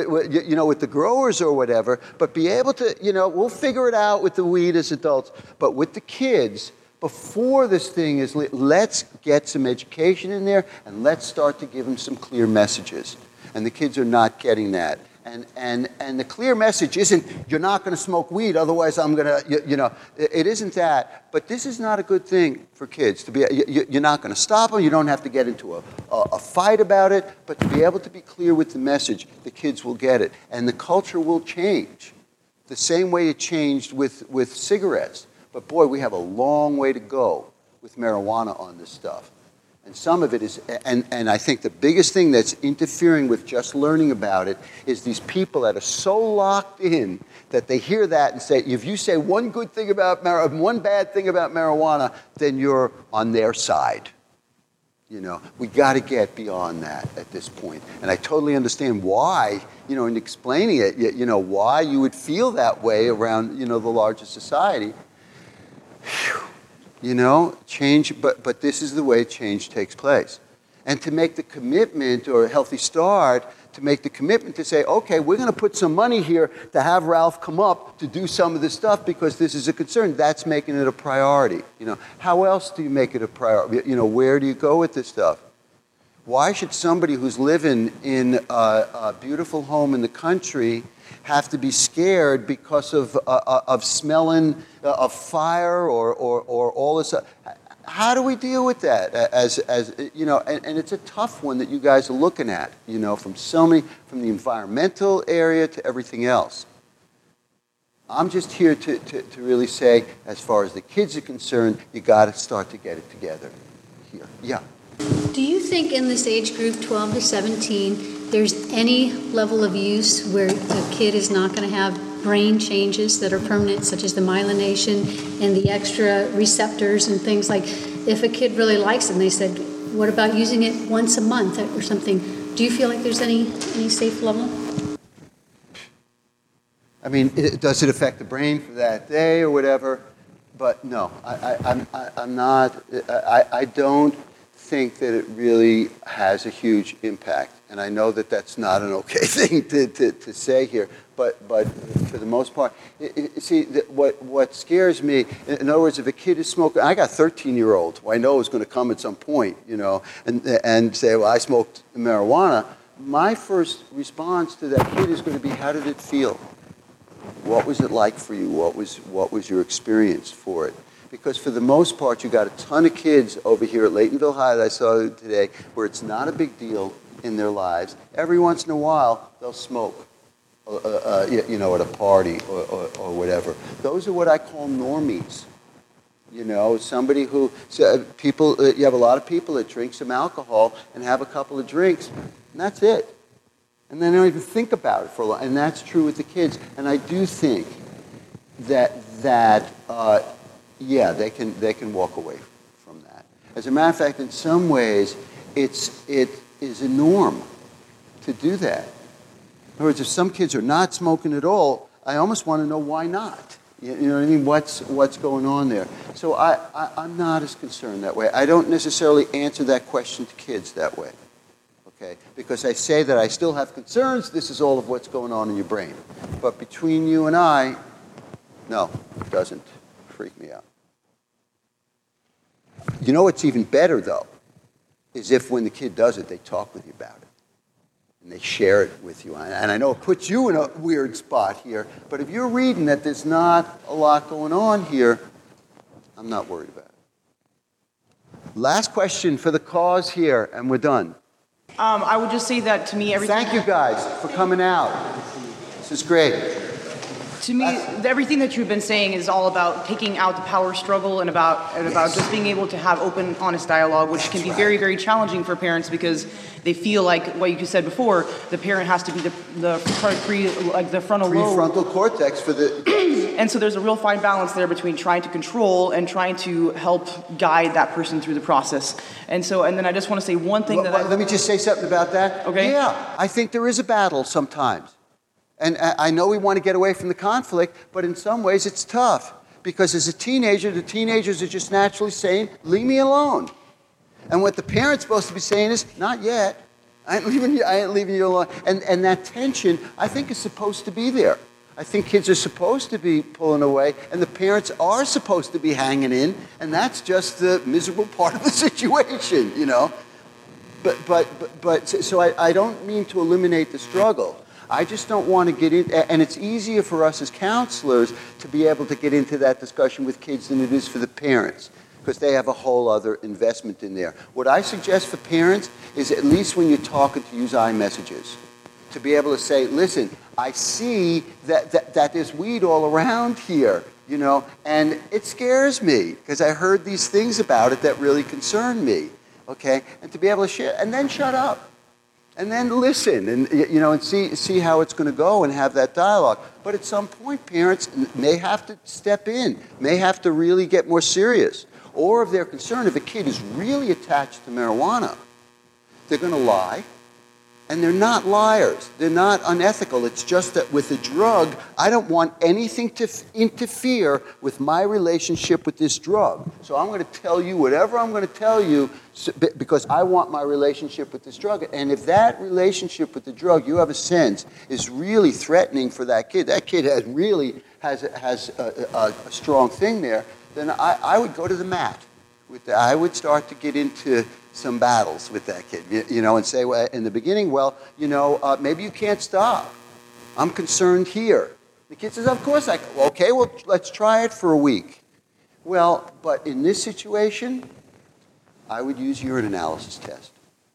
the growers or whatever, but be able to, we'll figure it out with the weed as adults, but with the kids, before this thing is, let's get some education in there and let's start to give them some clear messages. And the kids are not getting that. And the clear message isn't, you're not going to smoke weed, otherwise I'm going to, it isn't that. But this is not a good thing for kids. To be, you're not going to stop them. You don't have to get into a fight about it. But to be able to be clear with the message, the kids will get it. And the culture will change the same way it changed with cigarettes. But boy, we have a long way to go with marijuana on this stuff. And some of it is, and I think the biggest thing that's interfering with just learning about it is these people that are so locked in that they hear that and say, if you say one good thing about one bad thing about marijuana, then you're on their side. We got to get beyond that at this point. And I totally understand why, in explaining it, why you would feel that way around, the larger society. Change, but this is the way change takes place. And to make the commitment, or a healthy start, to make the commitment to say, okay, we're going to put some money here to have Ralph come up to do some of this stuff because this is a concern. That's making it a priority. How else do you make it a priority? Where do you go with this stuff? Why should somebody who's living in a beautiful home in the country have to be scared because of smelling of fire or all this? How do we deal with that? As and it's a tough one that you guys are looking at. From from the environmental area to everything else. I'm just here to really say, as far as the kids are concerned, you got to start to get it together here. Yeah. Do you think in this age group, 12 to 17, there's any level of use where a kid is not going to have brain changes that are permanent, such as the myelination and the extra receptors and things like, if a kid really likes it and they said, what about using it once a month or something? Do you feel like there's any safe level? I mean, does it affect the brain for that day or whatever? But no, I'm not, I don't think that it really has a huge impact. And I know that that's not an okay thing to say here, but for the most part, see, what scares me, in other words, if a kid is smoking, I got a 13-year-old who I know is going to come at some point, and say, well, I smoked marijuana. My first response to that kid is going to be, how did it feel? What was it like for you? What was your experience for it? Because for the most part, you got a ton of kids over here at Laytonville High that I saw today where it's not a big deal in their lives. Every once in a while, they'll smoke, at a party or whatever. Those are what I call normies. Somebody who, you have a lot of people that drink some alcohol and have a couple of drinks, and that's it. And then they don't even think about it for a long, and that's true with the kids. And I do think that they can walk away from that. As a matter of fact, in some ways, it is a norm to do that. In other words, if some kids are not smoking at all, I almost want to know why not. You know what I mean? What's going on there? So I'm not as concerned that way. I don't necessarily answer that question to kids that way. Okay? Because I say that I still have concerns. This is all of what's going on in your brain. But between you and I, no, it doesn't freak me out. You know what's even better, though, is if when the kid does it, they talk with you about it. And they share it with you. And I know it puts you in a weird spot here, but if you're reading that there's not a lot going on here, I'm not worried about it. Last question for the cause here, and we're done. I would just say that to me, everything... Thank you guys for coming out. This is great. To me, everything that you've been saying is all about taking out the power struggle and about just being able to have open, honest dialogue, which can be very, very challenging for parents because they feel like what you said before. The parent has to be the frontal lobe. Prefrontal cortex for the. And so there's a real fine balance there between trying to control and trying to help guide that person through the process. And then I just want to say one thing Let me just say something about that. Okay. Yeah, I think there is a battle sometimes. And I know we want to get away from the conflict, but in some ways it's tough. Because as a teenager, the teenagers are just naturally saying, leave me alone. And what the parent's supposed to be saying is, not yet. I ain't leaving you alone. And that tension, I think, is supposed to be there. I think kids are supposed to be pulling away, and the parents are supposed to be hanging in, and that's just the miserable part of the situation, But so I don't mean to eliminate the struggle. I just don't want to get in, and it's easier for us as counselors to be able to get into that discussion with kids than it is for the parents, because they have a whole other investment in there. What I suggest for parents is, at least when you're talking, to use iMessages, to be able to say, listen, I see that there's weed all around here, and it scares me because I heard these things about it that really concern me, okay? And to be able to share, and then shut up. And then listen, and see how it's going to go, and have that dialogue. But at some point, parents may have to step in, may have to really get more serious. Or if they're concerned, if a kid is really attached to marijuana, they're going to lie. And they're not liars. They're not unethical. It's just that with a drug, I don't want anything to interfere with my relationship with this drug. So I'm going to tell you whatever I'm going to tell you because I want my relationship with this drug. And if that relationship with the drug, you have a sense, is really threatening for that kid has a strong thing there, then I would go to the mat. I would start to get into some battles with that kid, and say, well, in the beginning, maybe you can't stop. I'm concerned here. The kid says, of course I can. Well, okay, well, let's try it for a week. Well, but in this situation, I would use urine analysis test.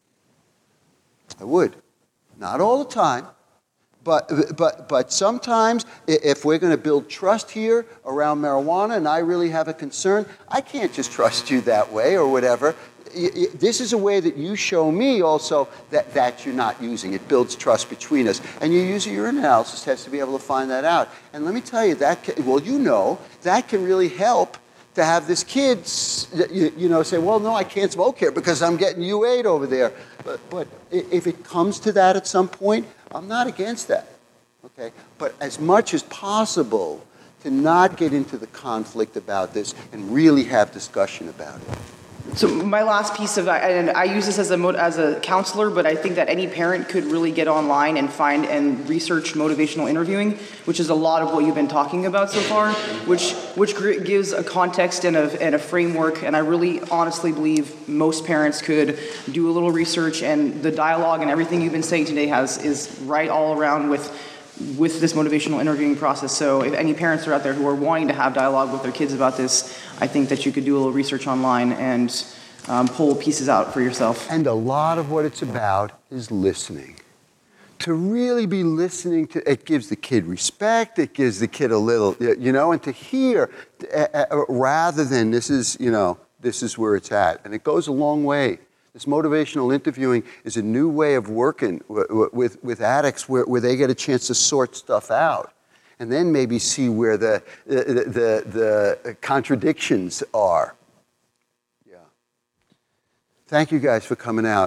I would. Not all the time, but sometimes if we're going to build trust here around marijuana and I really have a concern, I can't just trust you that way or whatever. This is a way that you show me also that you're not using. It builds trust between us. And you use a urine analysis test to be able to find that out. And let me tell you, that can really help to have this kid, say, well, no, I can't smoke here because I'm getting U8 over there. But if it comes to that at some point, I'm not against that, okay? But as much as possible, to not get into the conflict about this and really have discussion about it. So my last piece of, and I use this as a counselor, but I think that any parent could really get online and find and research motivational interviewing, which is a lot of what you've been talking about so far, which gives a context and a framework. And I really honestly believe most parents could do a little research, and the dialogue and everything you've been saying today is right all around with this motivational interviewing process. So if any parents are out there who are wanting to have dialogue with their kids about this, I think that you could do a little research online and pull pieces out for yourself. And a lot of what it's about is listening. To really be listening to, it gives the kid respect, it gives the kid a little, and to hear rather than this is where it's at. And it goes a long way. This motivational interviewing is a new way of working with addicts where they get a chance to sort stuff out and then maybe see where the contradictions are. Yeah. Thank you guys for coming out.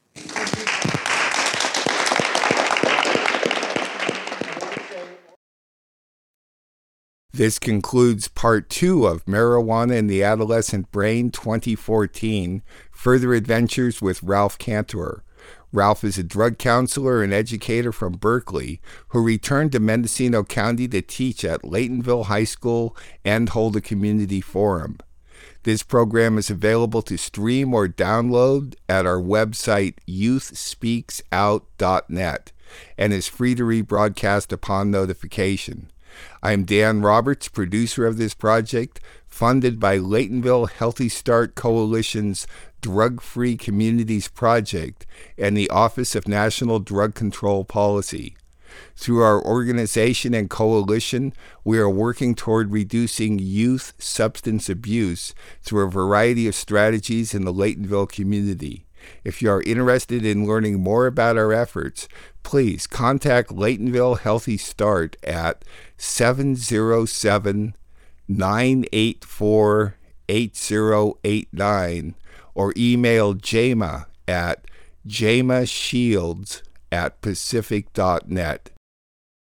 This concludes Part 2 of Marijuana in the Adolescent Brain 2014, Further Adventures with Ralph Cantor. Ralph is a drug counselor and educator from Berkeley who returned to Mendocino County to teach at Laytonville High School and hold a community forum. This program is available to stream or download at our website youthspeaksout.net and is free to rebroadcast upon notification. I am Dan Roberts, producer of this project, funded by Laytonville Healthy Start Coalition's Drug-Free Communities Project and the Office of National Drug Control Policy. Through our organization and coalition, we are working toward reducing youth substance abuse through a variety of strategies in the Laytonville community. If you are interested in learning more about our efforts, please contact Laytonville Healthy Start at 707-984-8089 or email JAMA at jamashields@pacific.net.